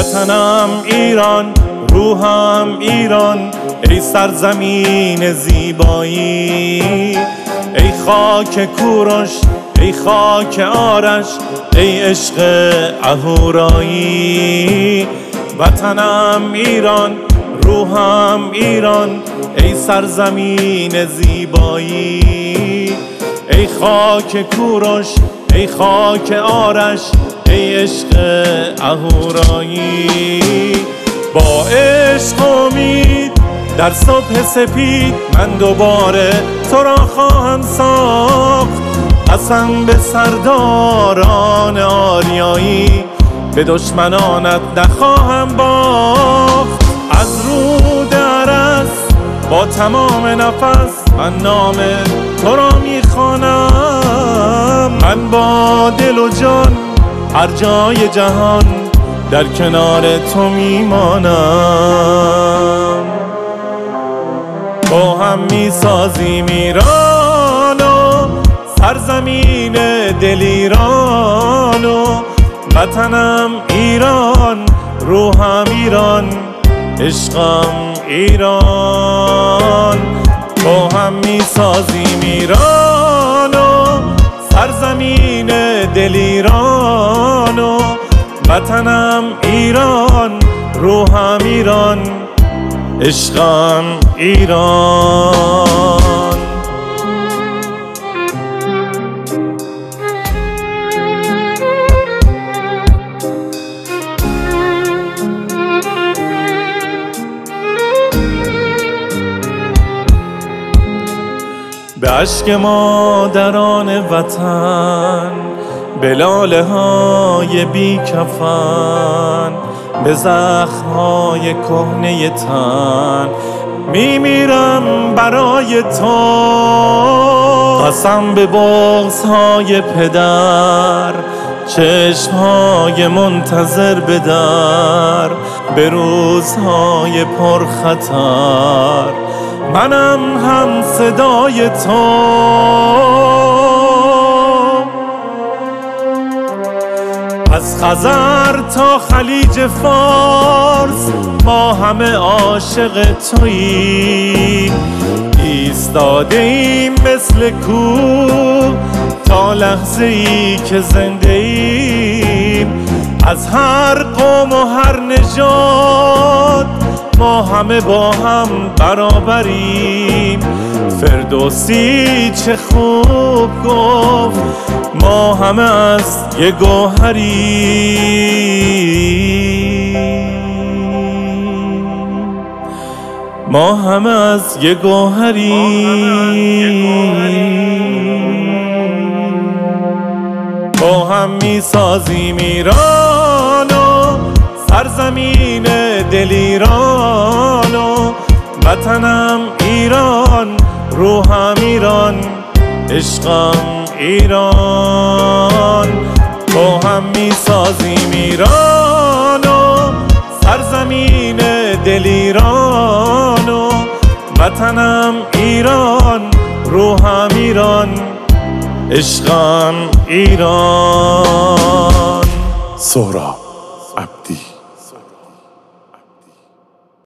وطنم ایران، روحم ایران، ای سرزمین زیبایی، ای خاک کوروش، ای خاک آرش، ای عشق اهورایی. وطنم ایران، روحم ایران، ای سرزمین زیبایی، ای خاک کوروش، ای خاک آرش، ای عشق اهورایی. با عشق امید در صبح سپید من دوباره تو را خواهم ساخت. قسم به سرداران آریایی، به دشمنانت نخواهم باخت. از رود ارس با تمام نفس من نام تو را میخوانم. من با دل و جان هر جای جهان در کنار تو میمانم. با هم میسازیم ایرانو، سرزمین دل ایرانو. وطنم ایران، روحم ایران، عشقم ایران. با هم میسازیم ایرانو، سرزمین دل ایرانو. وطنم ایران، روحم ایران، عشقم ایران. به اشک مادران وطن، به لاله های بی کفن، به زخم های کهنه تن میمیرم برای تو. قسم به بغض های پدر، چشم های منتظر به در، به روزهای پرخطر منم هم صدای تو. از خزر تا خلیج فارس ما همه عاشق توییم. ایستاده ایم مثل کوه تا لحظه ای که زنده ایم. از هر قوم و هر نژاد ما همه با هم برابریم. فردوسی چه خوب گفت ما همه از یه گوهریم. ما همه از یه گوهریم. با هم میسازیم ایرانو، سرزمین دل ایرانو. وطنم ایران، روحم ایران، عشقم ایران. با هم میسازیم ایرانو، سرزمین دل ایرانو. وطنم ایران، روحم ایران، عشقم ایران. سهراب عبدی.